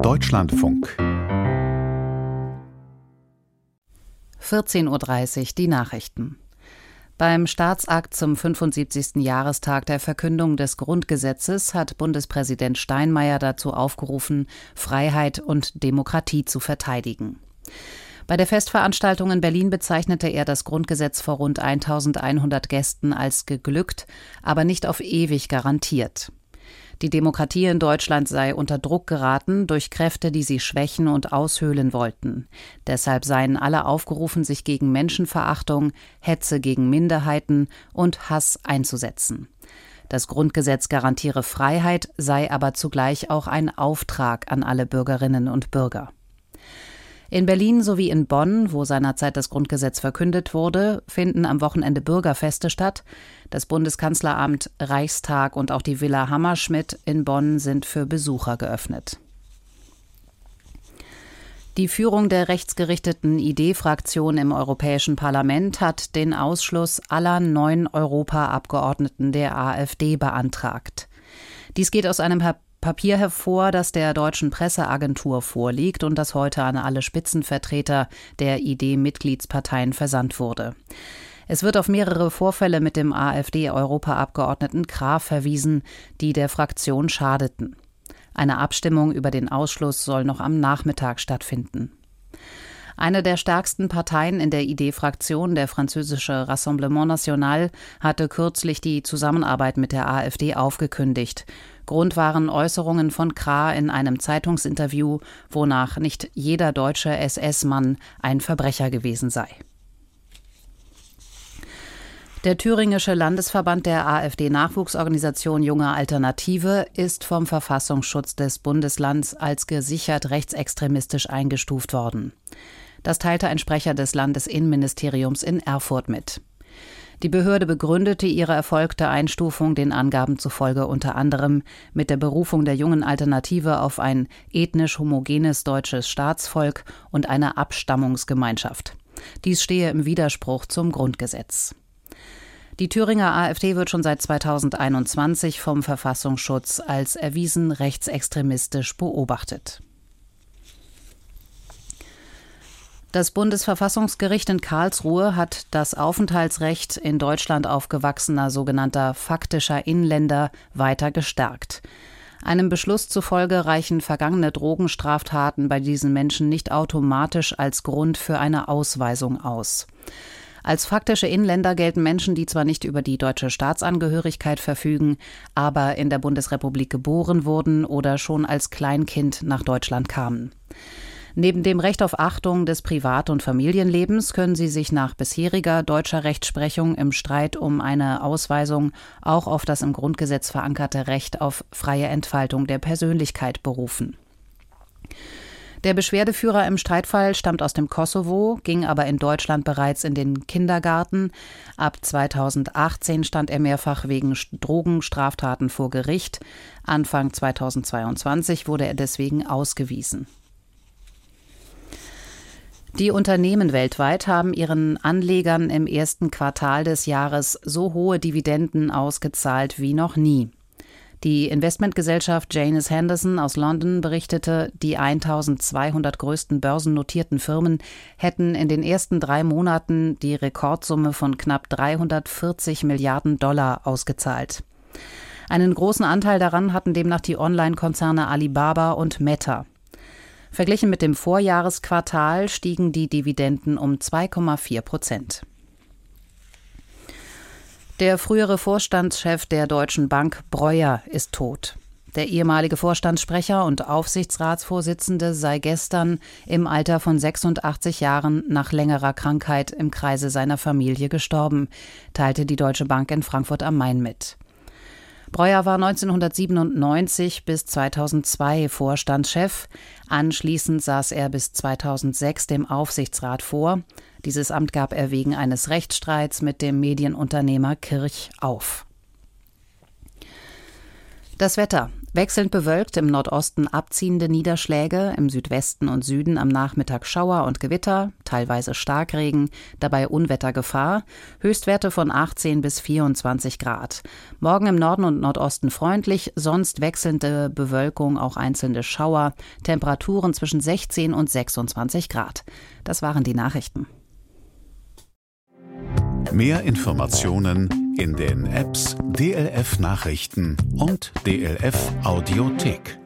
Deutschlandfunk 14:30 Uhr die Nachrichten. Beim Staatsakt zum 75. Jahrestag der Verkündung des Grundgesetzes hat Bundespräsident Steinmeier dazu aufgerufen, Freiheit und Demokratie zu verteidigen. Bei der Festveranstaltung in Berlin bezeichnete er das Grundgesetz vor rund 1100 Gästen als geglückt, aber nicht auf ewig garantiert. Die Demokratie in Deutschland sei unter Druck geraten durch Kräfte, die sie schwächen und aushöhlen wollten. Deshalb seien alle aufgerufen, sich gegen Menschenverachtung, Hetze gegen Minderheiten und Hass einzusetzen. Das Grundgesetz garantiere Freiheit, sei aber zugleich auch ein Auftrag an alle Bürgerinnen und Bürger. In Berlin sowie in Bonn, wo seinerzeit das Grundgesetz verkündet wurde, finden am Wochenende Bürgerfeste statt. Das Bundeskanzleramt, Reichstag und auch die Villa Hammerschmidt in Bonn sind für Besucher geöffnet. Die Führung der rechtsgerichteten ID-Fraktion im Europäischen Parlament hat den Ausschluss aller 9 Europaabgeordneten der AfD beantragt. Dies geht aus einem Papier hervor, das der deutschen Presseagentur vorliegt und das heute an alle Spitzenvertreter der ID-Mitgliedsparteien versandt wurde. Es wird auf mehrere Vorfälle mit dem AfD-Europaabgeordneten Graf verwiesen, die der Fraktion schadeten. Eine Abstimmung über den Ausschluss soll noch am Nachmittag stattfinden. Eine der stärksten Parteien in der ID-Fraktion, der französische Rassemblement National, hatte kürzlich die Zusammenarbeit mit der AfD aufgekündigt. Grund waren Äußerungen von Krah in einem Zeitungsinterview, wonach nicht jeder deutsche SS-Mann ein Verbrecher gewesen sei. Der thüringische Landesverband der AfD-Nachwuchsorganisation Junge Alternative ist vom Verfassungsschutz des Bundeslands als gesichert rechtsextremistisch eingestuft worden. Das teilte ein Sprecher des Landesinnenministeriums in Erfurt mit. Die Behörde begründete ihre erfolgte Einstufung den Angaben zufolge unter anderem mit der Berufung der Jungen Alternative auf ein ethnisch homogenes deutsches Staatsvolk und eine Abstammungsgemeinschaft. Dies stehe im Widerspruch zum Grundgesetz. Die Thüringer AfD wird schon seit 2021 vom Verfassungsschutz als erwiesen rechtsextremistisch beobachtet. Das Bundesverfassungsgericht in Karlsruhe hat das Aufenthaltsrecht in Deutschland aufgewachsener sogenannter faktischer Inländer weiter gestärkt. Einem Beschluss zufolge reichen vergangene Drogenstraftaten bei diesen Menschen nicht automatisch als Grund für eine Ausweisung aus. Als faktische Inländer gelten Menschen, die zwar nicht über die deutsche Staatsangehörigkeit verfügen, aber in der Bundesrepublik geboren wurden oder schon als Kleinkind nach Deutschland kamen. Neben dem Recht auf Achtung des Privat- und Familienlebens können sie sich nach bisheriger deutscher Rechtsprechung im Streit um eine Ausweisung auch auf das im Grundgesetz verankerte Recht auf freie Entfaltung der Persönlichkeit berufen. Der Beschwerdeführer im Streitfall stammt aus dem Kosovo, ging aber in Deutschland bereits in den Kindergarten. Ab 2018 stand er mehrfach wegen Drogenstraftaten vor Gericht. Anfang 2022 wurde er deswegen ausgewiesen. Die Unternehmen weltweit haben ihren Anlegern im ersten Quartal des Jahres so hohe Dividenden ausgezahlt wie noch nie. Die Investmentgesellschaft Janus Henderson aus London berichtete, die 1200 größten börsennotierten Firmen hätten in den ersten 3 Monaten die Rekordsumme von knapp 340 Milliarden Dollar ausgezahlt. Einen großen Anteil daran hatten demnach die Online-Konzerne Alibaba und Meta. Verglichen mit dem Vorjahresquartal stiegen die Dividenden um 2,4%. Der frühere Vorstandschef der Deutschen Bank, Breuer, ist tot. Der ehemalige Vorstandssprecher und Aufsichtsratsvorsitzende sei gestern im Alter von 86 Jahren nach längerer Krankheit im Kreise seiner Familie gestorben, teilte die Deutsche Bank in Frankfurt am Main mit. Breuer war 1997 bis 2002 Vorstandschef. Anschließend saß er bis 2006 dem Aufsichtsrat vor. Dieses Amt gab er wegen eines Rechtsstreits mit dem Medienunternehmer Kirch auf. Das Wetter. Wechselnd bewölkt, im Nordosten abziehende Niederschläge, im Südwesten und Süden am Nachmittag Schauer und Gewitter, teilweise Starkregen, dabei Unwettergefahr, Höchstwerte von 18 bis 24 Grad. Morgen im Norden und Nordosten freundlich, sonst wechselnde Bewölkung, auch einzelne Schauer, Temperaturen zwischen 16 und 26 Grad. Das waren die Nachrichten. Mehr Informationen in den Apps DLF Nachrichten und DLF Audiothek.